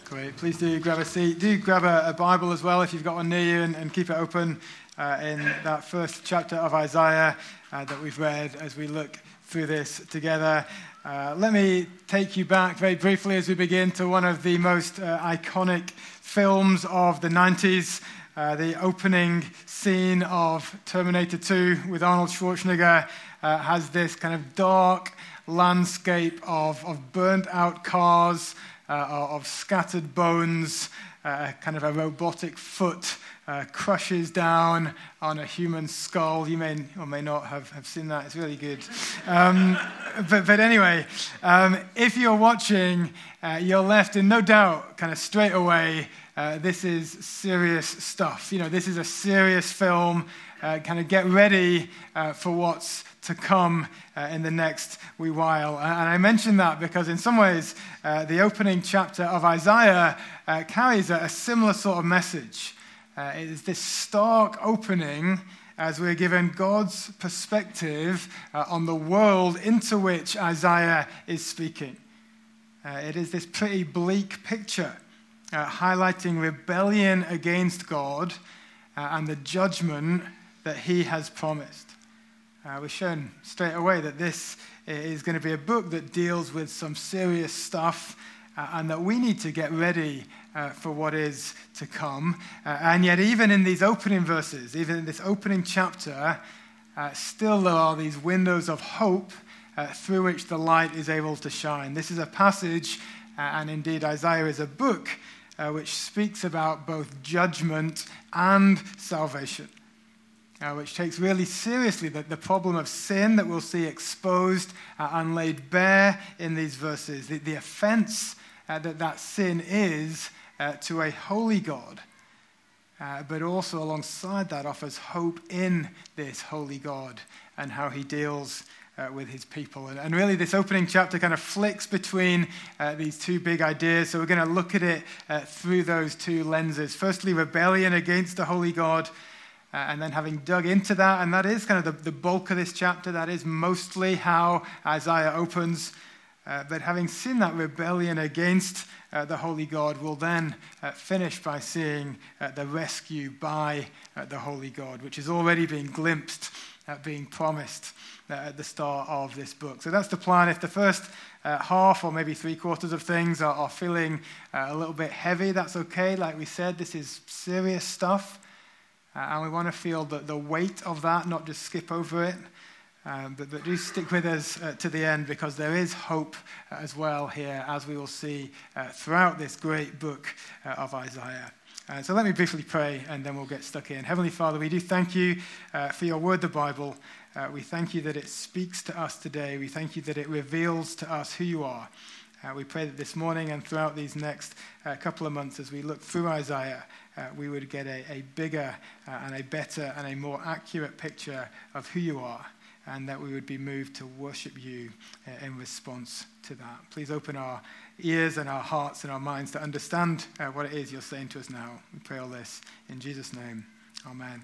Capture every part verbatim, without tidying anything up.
Great. Please do grab a seat. Do grab a, a Bible as well if you've got one near you, and, and keep it open uh, in that first chapter of Isaiah uh, that we've read as we look through this together. Uh, let me take you back very briefly as we begin to one of the most uh, iconic films of the nineties, uh, the opening scene of Terminator two with Arnold Schwarzenegger uh, has this kind of dark landscape of, of burnt-out cars, Uh, of scattered bones, uh, kind of a robotic foot uh, crushes down on a human skull. You may or may not have, have seen that. It's really good. Um, but, but anyway, um, if you're watching, uh, you're left in no doubt, kind of straight away, uh, this is serious stuff. You know, this is a serious film. Uh, kind of get ready uh, for what's to come uh, in the next wee while. And I mention that because in some ways, uh, the opening chapter of Isaiah uh, carries a, a similar sort of message. Uh, it is this stark opening as we're given God's perspective uh, on the world into which Isaiah is speaking. Uh, it is this pretty bleak picture uh, highlighting rebellion against God uh, and the judgment that he has promised. Uh, we're shown straight away that this is going to be a book that deals with some serious stuff uh, and that we need to get ready uh, for what is to come. Uh, and yet even in these opening verses, even in this opening chapter, uh, still there are these windows of hope uh, through which the light is able to shine. This is a passage, uh, and indeed Isaiah is a book, uh, which speaks about both judgment and salvation. Uh, which takes really seriously the, the problem of sin that we'll see exposed uh, and laid bare in these verses, the, the offense uh, that that sin is uh, to a holy God, uh, but also alongside that offers hope in this holy God and how he deals uh, with his people. And, and really this opening chapter kind of flicks between uh, these two big ideas, so we're going to look at it uh, through those two lenses. Firstly, rebellion against the holy God, Uh, and then having dug into that, and that is kind of the, the bulk of this chapter, that is mostly how Isaiah opens. Uh, but having seen that rebellion against uh, the holy God, we'll then uh, finish by seeing uh, the rescue by uh, the holy God, which is already being glimpsed, uh, being promised uh, at the start of this book. So that's the plan. If the first uh, half or maybe three quarters of things are, are feeling uh, a little bit heavy, that's okay. Like we said, this is serious stuff. Uh, and we want to feel the, the weight of that, not just skip over it. Um, but, but do stick with us uh, to the end, because there is hope uh, as well here, as we will see uh, throughout this great book uh, of Isaiah. Uh, so let me briefly pray, and then we'll get stuck in. Heavenly Father, we do thank you uh, for your word, the Bible. Uh, we thank you that it speaks to us today. We thank you that it reveals to us who you are. Uh, we pray that this morning and throughout these next uh, couple of months, as we look through Isaiah, uh, we would get a, a bigger uh, and a better and a more accurate picture of who you are, and that we would be moved to worship you uh, in response to that. Please open our ears and our hearts and our minds to understand uh, what it is you're saying to us now. We pray all this in Jesus' name. Amen.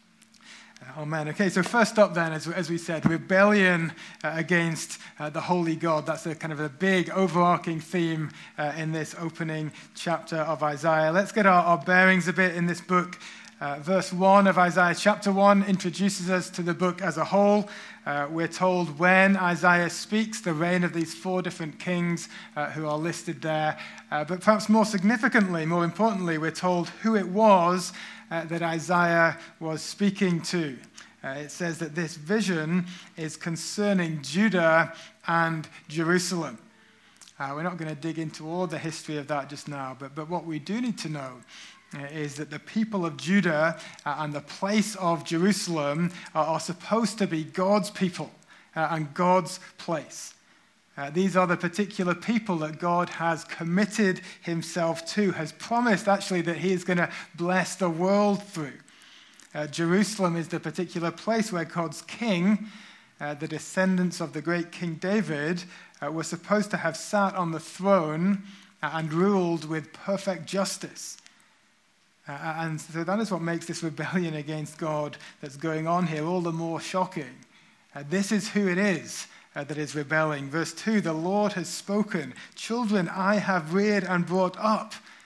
Uh, amen. Okay, so first up then, as, as we said, rebellion uh, against uh, the holy God. That's a kind of a big overarching theme uh, in this opening chapter of Isaiah. Let's get our, our bearings a bit in this book. Uh, verse one of Isaiah chapter one introduces us to the book as a whole. Uh, we're told when Isaiah speaks, the reign of these four different kings uh, who are listed there. Uh, but perhaps more significantly, more importantly, we're told who it was uh, that Isaiah was speaking to. Uh, it says that this vision is concerning Judah and Jerusalem. Uh, we're not going to dig into all the history of that just now, but, but what we do need to know is that the people of Judah uh, and the place of Jerusalem are, are supposed to be God's people uh, and God's place. Uh, these are the particular people that God has committed himself to, has promised actually that he is going to bless the world through. Uh, Jerusalem is the particular place where God's king, uh, the descendants of the great King David, uh, were supposed to have sat on the throne and ruled with perfect justice. Uh, and so that is what makes this rebellion against God that's going on here all the more shocking. Uh, this is who it is uh, that is rebelling. Verse two, the Lord has spoken. Children I have reared and brought up.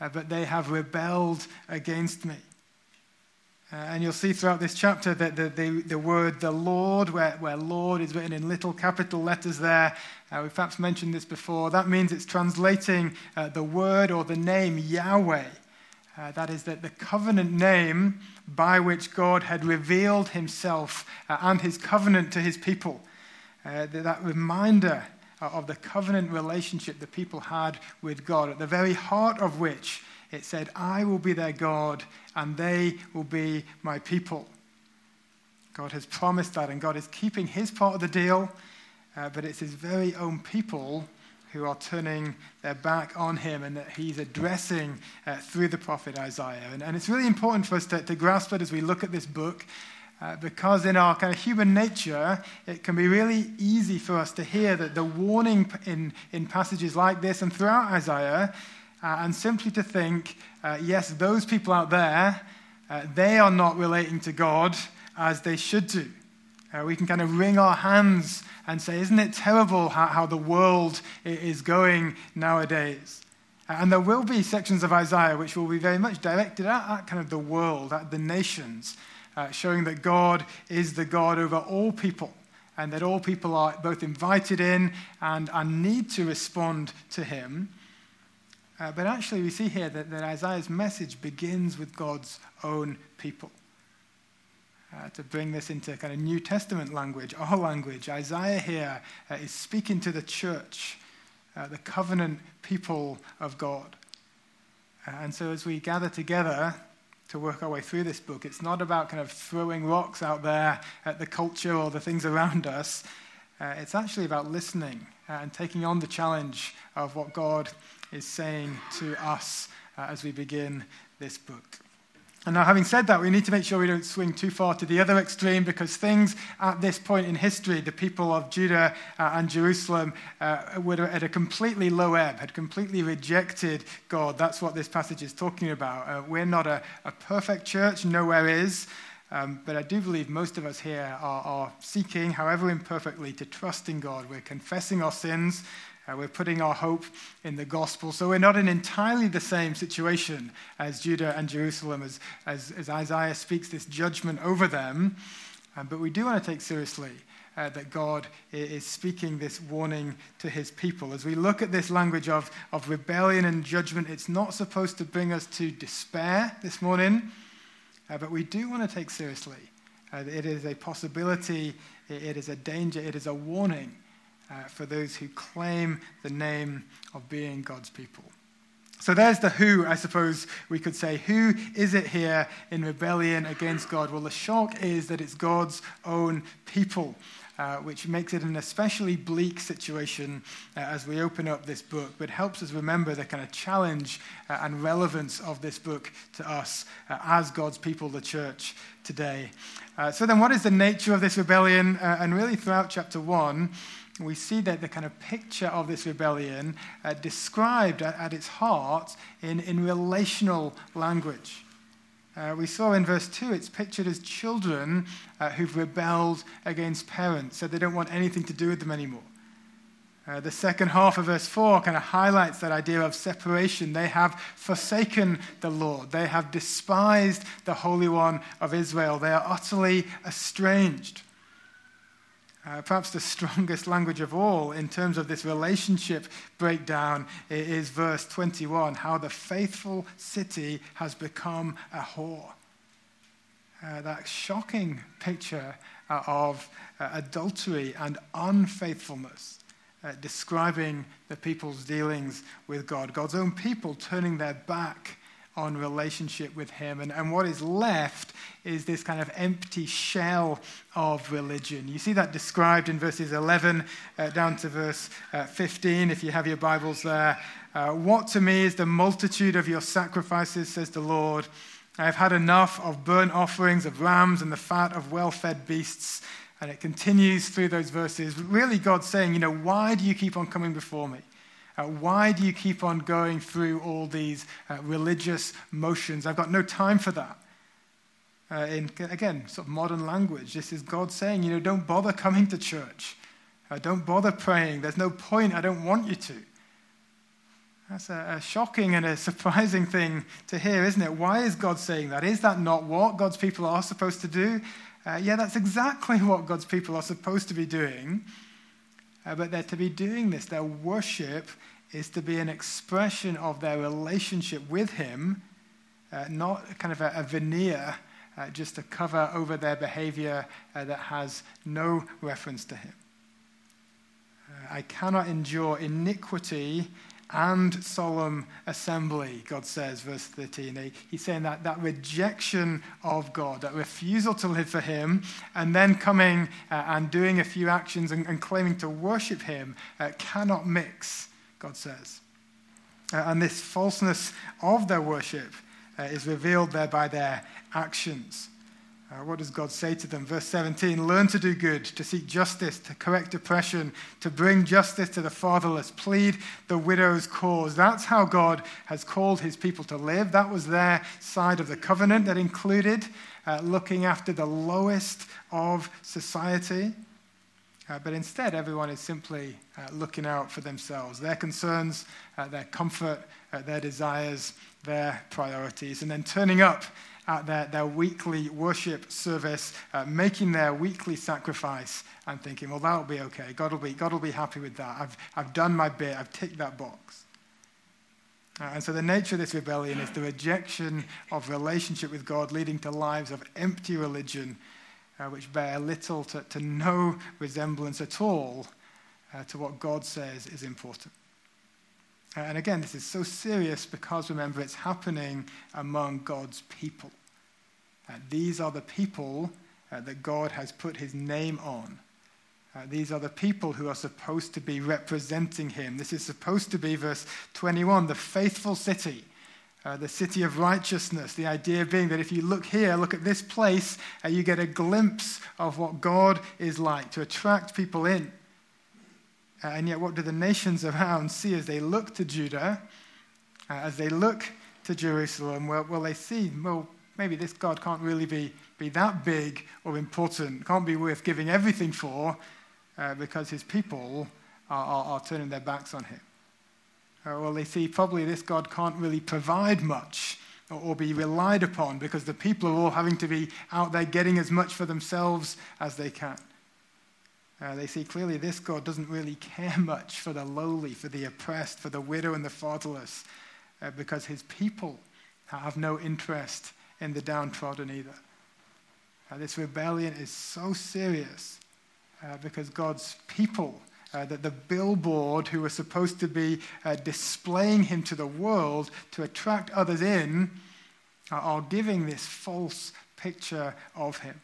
uh, but they have rebelled against me. Uh, and you'll see throughout this chapter that the, the, the word the Lord, where, where Lord is written in little capital letters there, uh, we've perhaps mentioned this before, that means it's translating uh, the word or the name Yahweh. Uh, that is that the covenant name by which God had revealed himself uh, and his covenant to his people. Uh, that reminder of the covenant relationship the people had with God, at the very heart of which it said, I will be their God and they will be my people. God has promised that, and God is keeping his part of the deal, uh, but it's his very own people who are turning their back on him, and that he's addressing uh, through the prophet Isaiah. And, and it's really important for us to, to grasp it as we look at this book, uh, because in our kind of human nature, it can be really easy for us to hear that the warning in, in passages like this and throughout Isaiah, uh, and simply to think, uh, yes, those people out there, uh, they are not relating to God as they should do. Uh, we can kind of wring our hands and say, isn't it terrible how, how the world is going nowadays? And there will be sections of Isaiah which will be very much directed at, at kind of the world, at the nations, uh, showing that God is the God over all people, and that all people are both invited in and, and need to respond to him. Uh, but actually we see here that, that Isaiah's message begins with God's own people. Uh, to bring this into kind of New Testament language, our language, Isaiah here uh, is speaking to the church, uh, the covenant people of God. Uh, and so as we gather together to work our way through this book, it's not about kind of throwing rocks out there at the culture or the things around us. Uh, it's actually about listening uh, and taking on the challenge of what God is saying to us uh, as we begin this book. And now, having said that, we need to make sure we don't swing too far to the other extreme, because things at this point in history, the people of Judah uh, and Jerusalem uh, were at a completely low ebb, had completely rejected God. That's what this passage is talking about. Uh, we're not a, a perfect church, nowhere is, um, but I do believe most of us here are, are seeking, however imperfectly, to trust in God. We're confessing our sins. Uh, we're putting our hope in the gospel. So we're not in entirely the same situation as Judah and Jerusalem as, as, as Isaiah speaks this judgment over them. Um, but we do want to take seriously uh, that God is speaking this warning to his people. As we look at this language of, of rebellion and judgment, it's not supposed to bring us to despair this morning, uh, but we do want to take seriously. Uh, it is a possibility, it is a danger, it is a warning Uh, for those who claim the name of being God's people. So there's the who, I suppose we could say. Who is it here in rebellion against God? Well, the shock is that it's God's own people, uh, which makes it an especially bleak situation uh, as we open up this book, but helps us remember the kind of challenge uh, and relevance of this book to us uh, as God's people, the church, today. Uh, so then what is the nature of this rebellion? Uh, and really throughout chapter one, we see that the kind of picture of this rebellion uh, described at, at its heart in, in relational language. Uh, we saw in verse two, it's pictured as children uh, who've rebelled against parents, so they don't want anything to do with them anymore. Uh, the second half of verse four kind of highlights that idea of separation. They have forsaken the Lord. They have despised the Holy One of Israel. They are utterly estranged. Uh, perhaps the strongest language of all in terms of this relationship breakdown is verse twenty-one, how the faithful city has become a whore. Uh, that shocking picture uh, of uh, adultery and unfaithfulness, uh, describing the people's dealings with God. God's own people turning their back on relationship with him. And, and what is left is this kind of empty shell of religion. You see that described in verses eleven uh, down to verse uh, fifteen, if you have your Bibles there. Uh, what to me is the multitude of your sacrifices, says the Lord. I have had enough of burnt offerings of rams and the fat of well-fed beasts. And it continues through those verses. Really God's saying, you know, why do you keep on coming before me? Uh, why do you keep on going through all these uh, religious motions? I've got no time for that. Uh, in, again, sort of modern language, this is God saying, you know, don't bother coming to church. Uh, don't bother praying. There's no point. I don't want you to. That's a, a shocking and a surprising thing to hear, isn't it? Why is God saying that? Is that not what God's people are supposed to do? Uh, yeah, that's exactly what God's people are supposed to be doing. Uh, but they're to be doing this. Their worship is to be an expression of their relationship with him, uh, not kind of a, a veneer uh, just to cover over their behavior uh, that has no reference to him. Uh, I cannot endure iniquity and solemn assembly, God says, verse thirteen. He, he's saying that that rejection of God, that refusal to live for him, and then coming uh, and doing a few actions and, and claiming to worship him uh, cannot mix, God says. Uh, and this falseness of their worship uh, is revealed there by their actions. Uh, what does God say to them? Verse seventeen, learn to do good, to seek justice, to correct oppression, to bring justice to the fatherless, plead the widow's cause. That's how God has called his people to live. That was their side of the covenant that included uh, looking after the lowest of society. Uh, but instead, everyone is simply uh, looking out for themselves, their concerns, uh, their comfort, uh, their desires, their priorities, and then turning up at their, their weekly worship service, uh, making their weekly sacrifice and thinking, well, that'll be okay. God will be, God will be happy with that. I've, I've done my bit. I've ticked that box. Uh, and so the nature of this rebellion is the rejection of relationship with God, leading to lives of empty religion, uh, which bear little to, to no resemblance at all uh, to what God says is important. Uh, and again, this is so serious because, remember, it's happening among God's people. Uh, these are the people uh, that God has put his name on. Uh, these are the people who are supposed to be representing him. This is supposed to be, verse twenty-one, the faithful city, uh, the city of righteousness. The idea being that if you look here, look at this place, uh, you get a glimpse of what God is like to attract people in. Uh, and yet what do the nations around see as they look to Judah, uh, as they look to Jerusalem? Well, well, they see, well, maybe this God can't really be, be that big or important, can't be worth giving everything for, uh, because his people are, are, are turning their backs on him. Uh, well, they see probably this God can't really provide much or, or be relied upon because the people are all having to be out there getting as much for themselves as they can. Uh, they see clearly this God doesn't really care much for the lowly, for the oppressed, for the widow and the fatherless, uh, because his people have no interest in the downtrodden either. Uh, this rebellion is so serious uh, because God's people, uh, that the billboard who are supposed to be uh, displaying him to the world to attract others in, uh, are giving this false picture of him.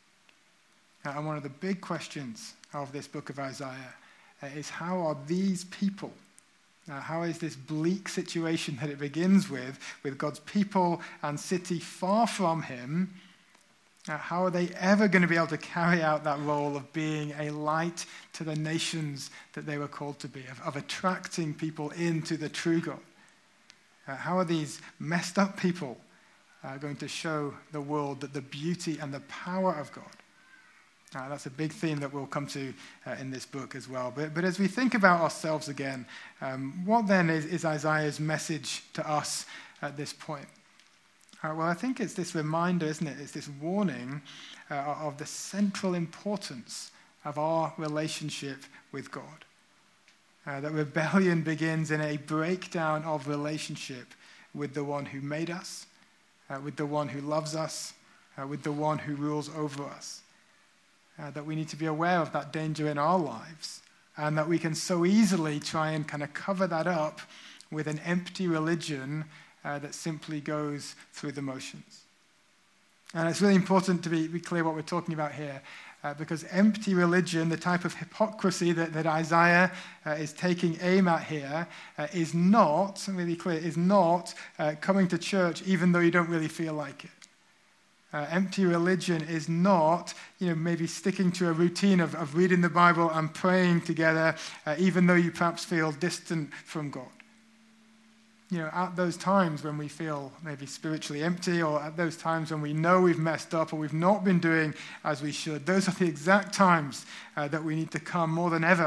Uh, and one of the big questions of this book of Isaiah uh, is how are these people, uh, how is this bleak situation that it begins with, with God's people and city far from him, uh, how are they ever going to be able to carry out that role of being a light to the nations that they were called to be, of, of attracting people into the true God? Uh, how are these messed up people uh, going to show the world that the beauty and the power of God? Uh, that's a big theme that we'll come to uh, in this book as well. But, but as we think about ourselves again, um, what then is, is Isaiah's message to us at this point? Uh, well, I think it's this reminder, isn't it? It's this warning uh, of the central importance of our relationship with God. Uh, that rebellion begins in a breakdown of relationship with the one who made us, uh, with the one who loves us, uh, with the one who rules over us. Uh, that we need to be aware of that danger in our lives, and that we can so easily try and kind of cover that up with an empty religion uh, that simply goes through the motions. And it's really important to be, be clear what we're talking about here, uh, because empty religion, the type of hypocrisy that, that Isaiah uh, is taking aim at here, uh, is not, really clear, is not uh, coming to church even though you don't really feel like it. Uh, empty religion is not, you know, maybe sticking to a routine of, of reading the Bible and praying together, uh, even though you perhaps feel distant from God. You know, at those times when we feel maybe spiritually empty, or at those times when we know we've messed up or we've not been doing as we should, those are the exact times uh, that we need to come more than ever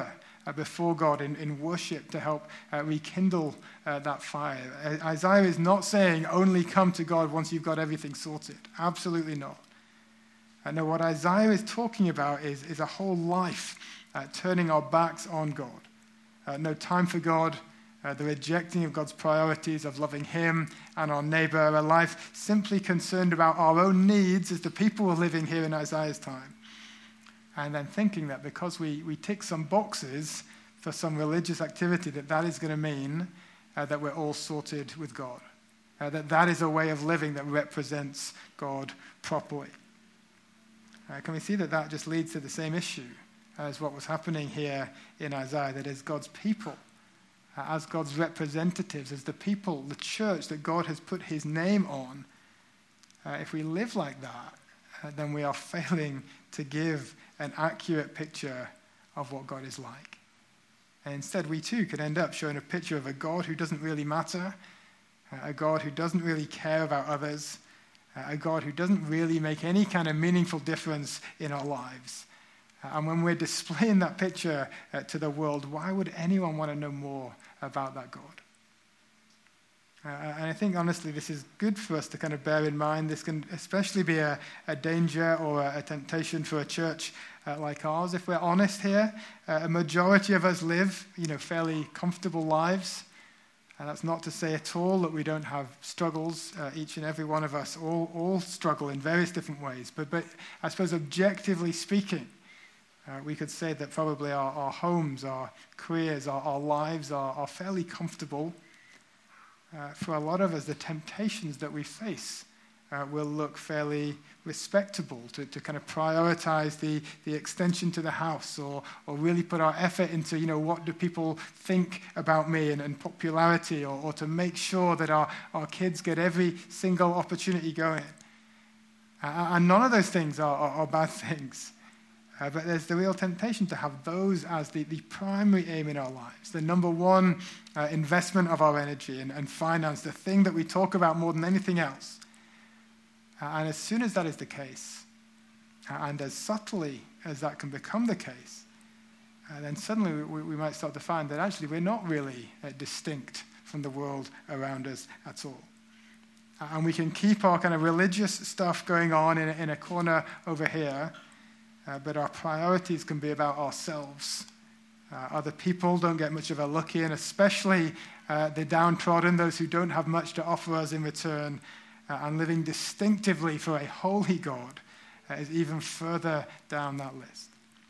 uh, before God in, in worship to help uh, rekindle uh, that fire. Uh, Isaiah is not saying only come to God once you've got everything sorted. Absolutely not. Uh, no, what Isaiah is talking about is, is a whole life uh, turning our backs on God. Uh, no time for God, uh, the rejecting of God's priorities of loving him and our neighbor, a life simply concerned about our own needs as the people were living here in Isaiah's time. And then thinking that because we, we tick some boxes for some religious activity, that that is going to mean uh, that we're all sorted with God. Uh, that that is a way of living that represents God properly. Uh, can we see that that just leads to the same issue as what was happening here in Isaiah, that as God's people, uh, as God's representatives, as the people, the church that God has put his name on, uh, if we live like that, uh, then we are failing to give an accurate picture of what God is like. And instead, we too could end up showing a picture of a God who doesn't really matter, uh, a God who doesn't really care about others, uh, a God who doesn't really make any kind of meaningful difference in our lives. And when we're displaying that picture uh, to the world, why would anyone want to know more about that God? Uh, and I think, honestly, this is good for us to kind of bear in mind. This can especially be a, a danger or a, a temptation for a church uh, like ours. If we're honest here, uh, a majority of us live, you know, fairly comfortable lives. And that's not to say at all that we don't have struggles. Uh, each and every one of us all, all struggle in various different ways. But, but I suppose objectively speaking, Uh, we could say that probably our, our homes, our careers, our, our lives are, are fairly comfortable. Uh, for a lot of us, the temptations that we face uh, will look fairly respectable to, to kind of prioritize the, the extension to the house or, or really put our effort into, you know, what do people think about me and, and popularity or, or to make sure that our, our kids get every single opportunity going. Uh, and none of those things are, are, are bad things. Uh, but there's the real temptation to have those as the, the primary aim in our lives, the number one uh, investment of our energy and, and finance, the thing that we talk about more than anything else. Uh, and as soon as that is the case, uh, and as subtly as that can become the case, uh, then suddenly we, we might start to find that actually we're not really uh, distinct from the world around us at all. Uh, and we can keep our kind of religious stuff going on in, in a corner over here, Uh, but our priorities can be about ourselves. Uh, other people don't get much of a look in, especially uh, the downtrodden, those who don't have much to offer us in return. Uh, and living distinctively for a holy God uh, is even further down that list.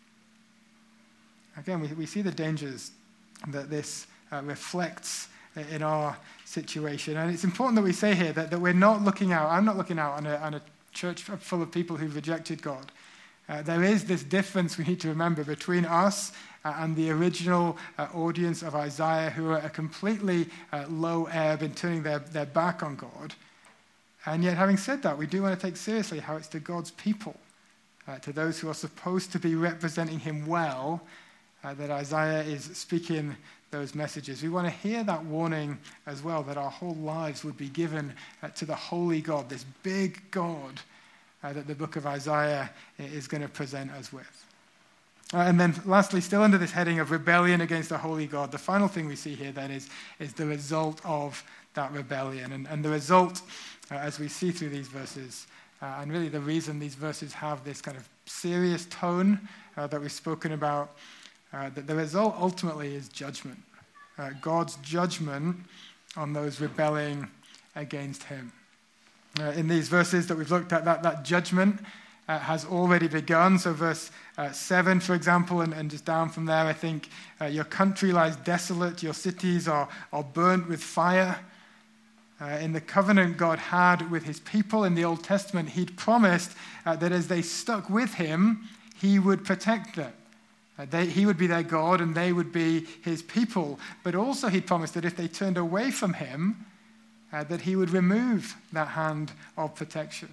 Again, we, we see the dangers that this uh, reflects in our situation. And it's important that we say here that, that we're not looking out, I'm not looking out on a, on a church full of people who've rejected God. Uh, there is this difference we need to remember between us uh, and the original uh, audience of Isaiah, who are a completely uh, low ebb in turning their, their back on God. And yet, having said that, we do want to take seriously how it's to God's people, uh, to those who are supposed to be representing him well, uh, that Isaiah is speaking those messages. We want to hear that warning as well, that our whole lives would be given uh, to the holy God, this big God, Uh, that the book of Isaiah is going to present us with. Uh, and then lastly, still under this heading of rebellion against the holy God, the final thing we see here then is, is the result of that rebellion. And, and the result, uh, as we see through these verses, uh, and really the reason these verses have this kind of serious tone uh, that we've spoken about, uh, that the result ultimately is judgment. Uh, God's judgment on those rebelling against him. Uh, in these verses that we've looked at, that, that judgment uh, has already begun. So verse uh, seven, for example, and, and just down from there, I think, uh, your country lies desolate, your cities are, are burnt with fire. Uh, in the covenant God had with his people in the Old Testament, he'd promised uh, that as they stuck with him, he would protect them. Uh, they, he would be their God and they would be his people. But also he'd promised that if they turned away from him, Uh, that he would remove that hand of protection.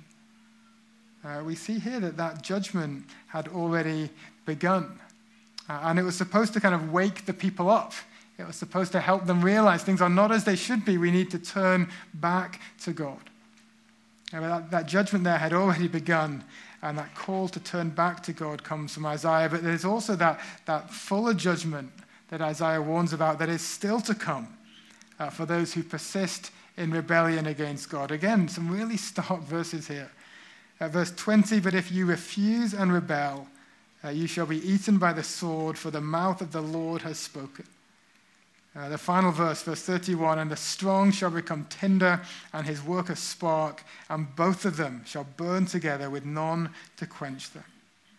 Uh, we see here that that judgment had already begun. Uh, and it was supposed to kind of wake the people up. It was supposed to help them realize things are not as they should be. We need to turn back to God. Uh, that, that judgment there had already begun. And that call to turn back to God comes from Isaiah. But there's also that, that fuller judgment that Isaiah warns about that is still to come uh, for those who persist in rebellion against God. Again, some really stark verses here. Uh, verse twenty, but if you refuse and rebel, uh, you shall be eaten by the sword, for the mouth of the Lord has spoken. Uh, the final verse, verse thirty-one, and the strong shall become tinder, and his work a spark, and both of them shall burn together with none to quench them.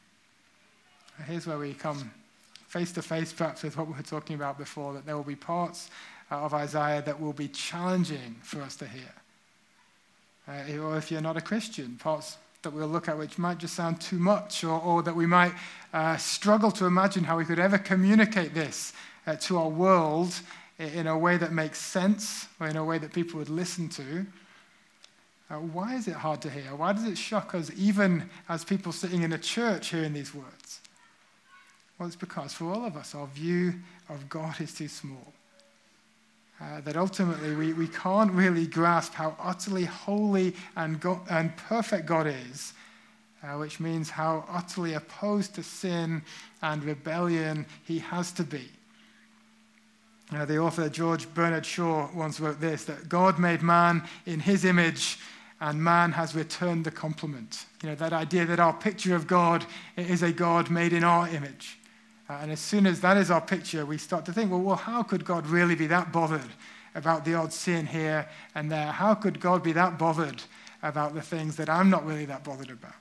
Uh, here's where we come face to face perhaps with what we were talking about before, that there will be parts uh, of Isaiah that will be challenging for us to hear. Uh, or if you're not a Christian, parts that we'll look at which might just sound too much, or, or that we might uh, struggle to imagine how we could ever communicate this Uh, to our world in a way that makes sense, or in a way that people would listen to. Uh, why is it hard to hear? Why does it shock us, even as people sitting in a church hearing these words? Well, it's because for all of us, our view of God is too small. Uh, that ultimately we, we can't really grasp how utterly holy and, God, and perfect God is, uh, which means how utterly opposed to sin and rebellion he has to be. Uh, the author George Bernard Shaw once wrote this, that God made man in his image, and man has returned the compliment. You know, that idea that our picture of God is a God made in our image. Uh, and as soon as that is our picture, we start to think, well, well, how could God really be that bothered about the odd sin here and there? How could God be that bothered about the things that I'm not really that bothered about?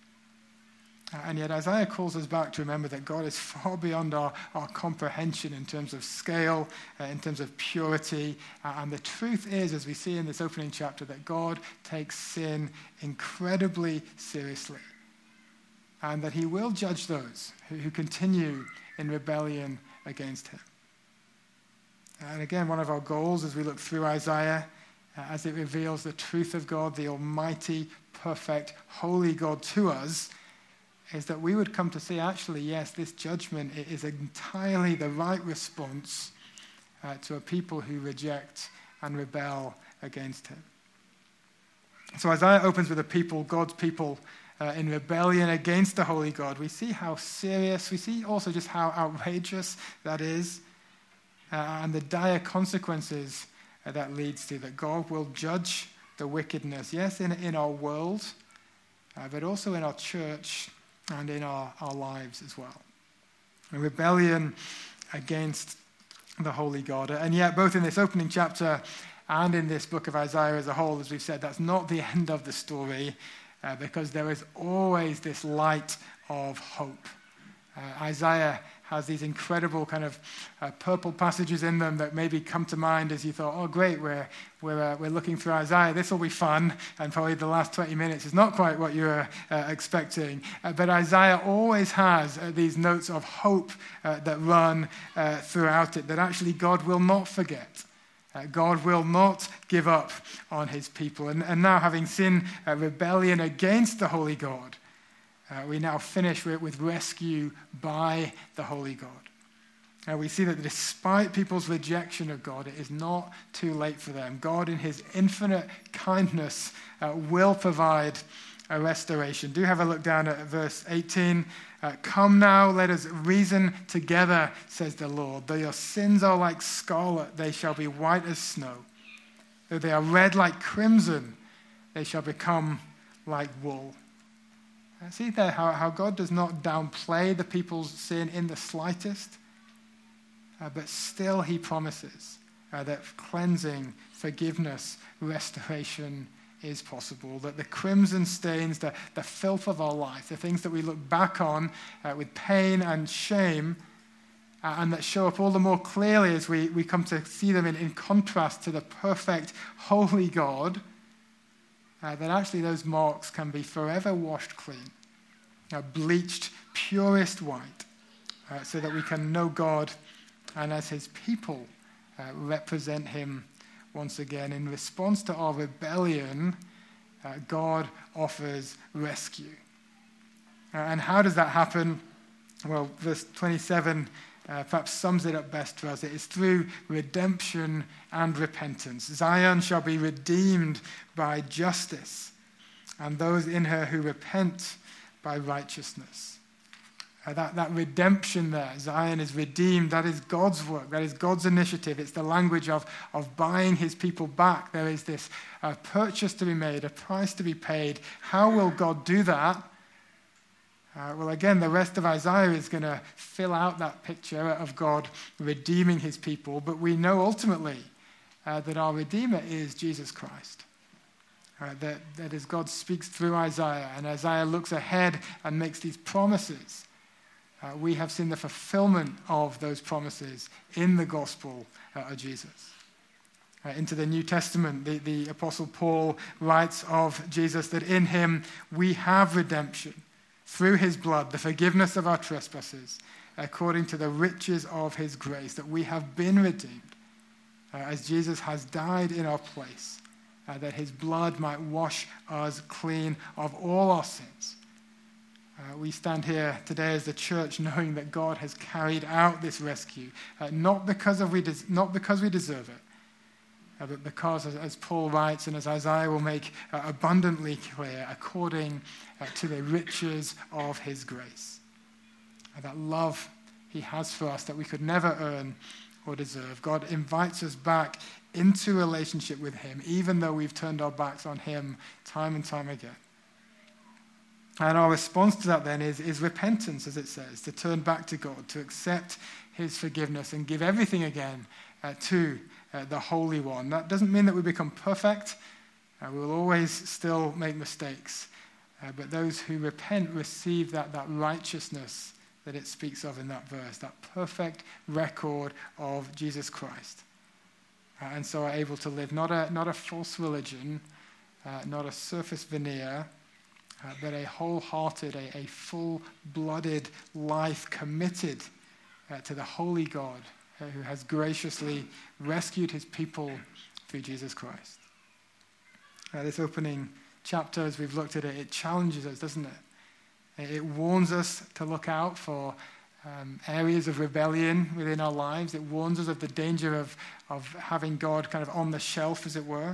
And yet Isaiah calls us back to remember that God is far beyond our, our comprehension in terms of scale, uh, in terms of purity. Uh, and the truth is, as we see in this opening chapter, that God takes sin incredibly seriously. And that he will judge those who, who continue in rebellion against him. And again, one of our goals as we look through Isaiah, uh, as it reveals the truth of God, the almighty, perfect, holy God to us, is that we would come to see, actually, yes, this judgment is entirely the right response uh, to a people who reject and rebel against him. So Isaiah opens with a people, God's people, uh, in rebellion against the holy God. We see how serious, we see also just how outrageous that is, uh, and the dire consequences uh, that leads to, that God will judge the wickedness, yes, in, in our world, uh, but also in our church, and in our, our lives as well. A rebellion against the holy God. And yet, both in this opening chapter and in this book of Isaiah as a whole, as we've said, that's not the end of the story, uh, because there is always this light of hope. Uh, Isaiah has these incredible kind of uh, purple passages in them that maybe come to mind as you thought, oh great, we're we're uh, we're looking through Isaiah, this will be fun, and probably the last twenty minutes is not quite what you were uh, expecting. Uh, but Isaiah always has uh, these notes of hope uh, that run uh, throughout it, that actually God will not forget. Uh, God will not give up on his people. And, and now, having seen uh, rebellion against the holy God, Uh, we now finish with, with rescue by the holy God. Uh, we see that despite people's rejection of God, it is not too late for them. God, in his infinite kindness, uh, will provide a restoration. Do have a look down at verse eighteen. Uh, Come now, let us reason together, says the Lord. Though your sins are like scarlet, they shall be white as snow. Though they are red like crimson, they shall become like wool. See there how, how God does not downplay the people's sin in the slightest, uh, but still he promises uh, that cleansing, forgiveness, restoration is possible, that the crimson stains, the, the filth of our life, the things that we look back on uh, with pain and shame, uh, and that show up all the more clearly as we, we come to see them in, in contrast to the perfect, holy God, Uh, that actually those marks can be forever washed clean, uh, bleached purest white, uh, so that we can know God and as his people uh, represent him once again. In response to our rebellion, uh, God offers rescue. Uh, and how does that happen? Well, verse twenty-seven Uh, perhaps sums it up best for us. It is through redemption and repentance. Zion shall be redeemed by justice, and those in her who repent by righteousness. Uh, that, that redemption there, Zion is redeemed, that is God's work, that is God's initiative. It's the language of, of buying his people back. There is this uh, purchase to be made, a price to be paid. How will God do that? Uh, well, again, the rest of Isaiah is going to fill out that picture of God redeeming his people, but we know ultimately uh, that our Redeemer is Jesus Christ. Uh, that, that as God speaks through Isaiah, and Isaiah looks ahead and makes these promises, Uh, we have seen the fulfillment of those promises in the gospel uh, of Jesus. Uh, into the New Testament, the, the Apostle Paul writes of Jesus that in him we have redemption through his blood, the forgiveness of our trespasses, according to the riches of his grace, that we have been redeemed, uh, as Jesus has died in our place, uh, that his blood might wash us clean of all our sins. Uh, we stand here today as the church knowing that God has carried out this rescue, uh, not because of we des- not because we deserve it, uh, but because, as, as Paul writes and as Isaiah will make uh, abundantly clear, according uh, to the riches of his grace. Uh, that love he has for us that we could never earn or deserve. God invites us back into relationship with him, even though we've turned our backs on him time and time again. And our response to that then is, is repentance, as it says, to turn back to God, to accept his forgiveness and give everything again uh, to uh, the Holy One. That doesn't mean that we become perfect. Uh, we will always still make mistakes. Uh, but those who repent receive that, that righteousness that it speaks of in that verse, that perfect record of Jesus Christ. Uh, and so are able to live not a, not a false religion, uh, not a surface veneer, Uh, but a wholehearted, a, a full-blooded life committed uh, to the holy God uh, who has graciously rescued his people through Jesus Christ. Uh, this opening chapter, as we've looked at it, it challenges us, doesn't it? It warns us to look out for um, areas of rebellion within our lives. It warns us of the danger of, of having God kind of on the shelf, as it were.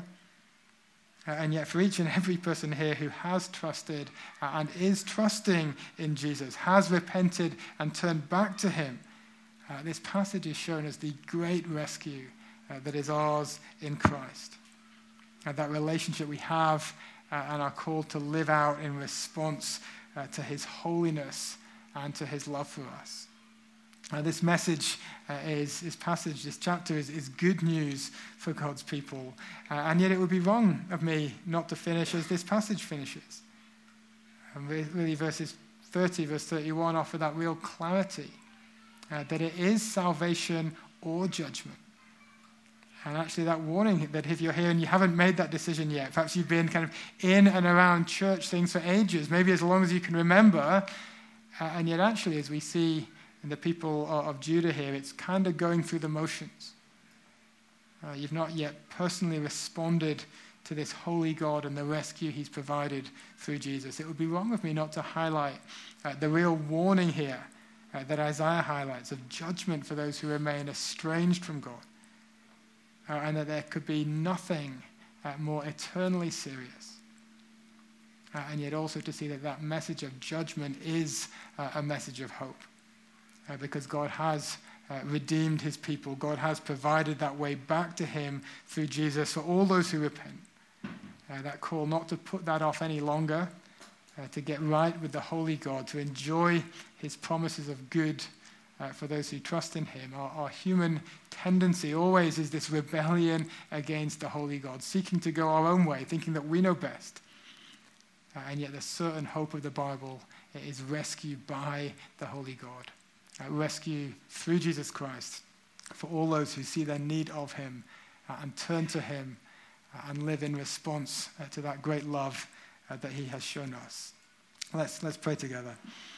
Uh, and yet for each and every person here who has trusted uh, and is trusting in Jesus, has repented and turned back to him, uh, this passage is shown as the great rescue uh, that is ours in Christ. Uh, that relationship we have uh, and are called to live out in response uh, to his holiness and to his love for us. Uh, this message uh, is, this passage, this chapter is, is good news for God's people. Uh, and yet it would be wrong of me not to finish as this passage finishes. And really verses thirty, verse thirty-one offer that real clarity uh, that it is salvation or judgment. And actually that warning that if you're here and you haven't made that decision yet, perhaps you've been kind of in and around church things for ages, maybe as long as you can remember, uh, and yet actually as we see in the people of Judah here, it's kind of going through the motions. Uh, you've not yet personally responded to this holy God and the rescue he's provided through Jesus. It would be wrong of me not to highlight uh, the real warning here uh, that Isaiah highlights of judgment for those who remain estranged from God. Uh, and that there could be nothing uh, more eternally serious. Uh, and yet also to see that that message of judgment is uh, a message of hope. Uh, because God has uh, redeemed his people. God has provided that way back to him through Jesus for all those who repent. Uh, that call not to put that off any longer, uh, to get right with the holy God, to enjoy his promises of good uh, for those who trust in him. Our, our human tendency always is this rebellion against the holy God, seeking to go our own way, thinking that we know best. Uh, and yet the certain hope of the Bible is rescue by the holy God. Uh, rescue through Jesus Christ for all those who see their need of him uh, and turn to him uh, and live in response uh, to that great love uh, that he has shown us. Let's, let's pray together.